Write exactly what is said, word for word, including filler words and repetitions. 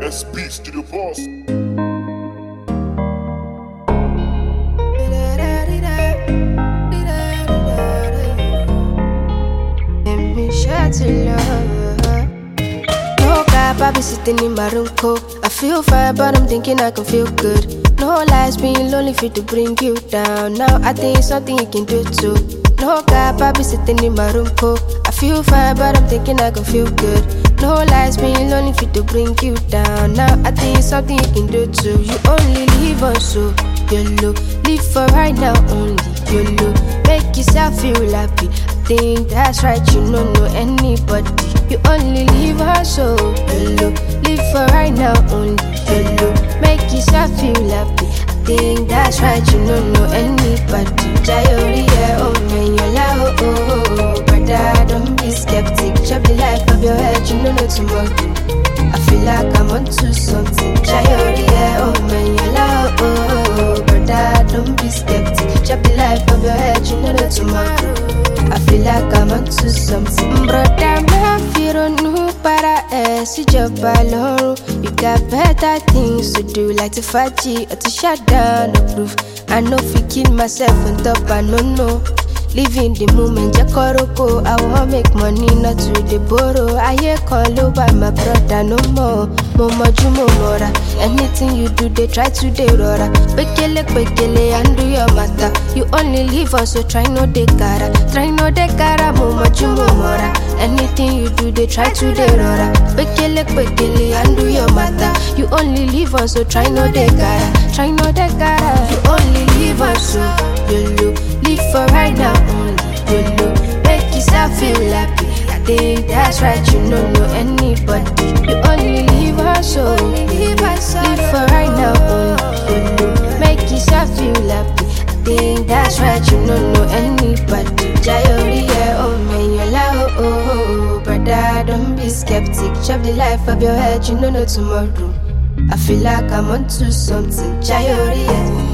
S Beats to the boss. Let me share to love. No cap, I be sitting in my room cold. I feel fine, but I'm thinking I can feel good. No lies, being lonely fit to bring you down. Now I think it's something you can do too. No cap, I be sitting in my room cold. I feel fine, but I'm thinking I can feel good. No lies, being lonely fit to bring you down. Now I think it's something you can do too. You only live on so YOLO. Live for right now only YOLO. Make yourself feel happy. I think that's right, you don't know anybody. You only live on so YOLO. Live for right now only YOLO. Make yourself feel happy. I think that's right, you don't know anybody. Jayori, yeah, oh man, you're like, oh, oh, oh. Brother, don't be skeptic. Chop the life of your head, you don't know tomorrow. I feel like I'm onto something. Jayori, yeah, oh man, you're like, oh, oh, oh. Brother, don't be skeptic. Chop the life of your head, you don't know tomorrow. I feel like I'm onto something. Brother, my fear don't know para si job alone. You got better things to do, like to fight G or to shut down the proof. I know if I kill myself on top, I don't know. Living the moment, Jakoroko. I wanna make money, not to the borrow. I hear call over my brother, no more. Momo Jumo Mora. Anything you do, they try to de rora. Bekele, bekele, and do your matter. You only live on, so try no de cara. Try no de cara, Momo Jumo Mora. Anything you do, they try to de rora. Bekele, bekele, and do your matter. You only live on, so try no de cara. Try no de cara. You only live on, so YOLO. Live for right now only YOLO. Make yourself feel happy. I think that's right, you don't know anybody. You only live her so Live for right now only YOLO. Make yourself feel happy. I think that's right, you don't know anybody. Jayori, yeah, oh man, you're like, oh, oh, oh. Brother, don't be skeptic. Chop the life of your head, you don't know tomorrow. I feel like I'm onto something. Jayori, yeah.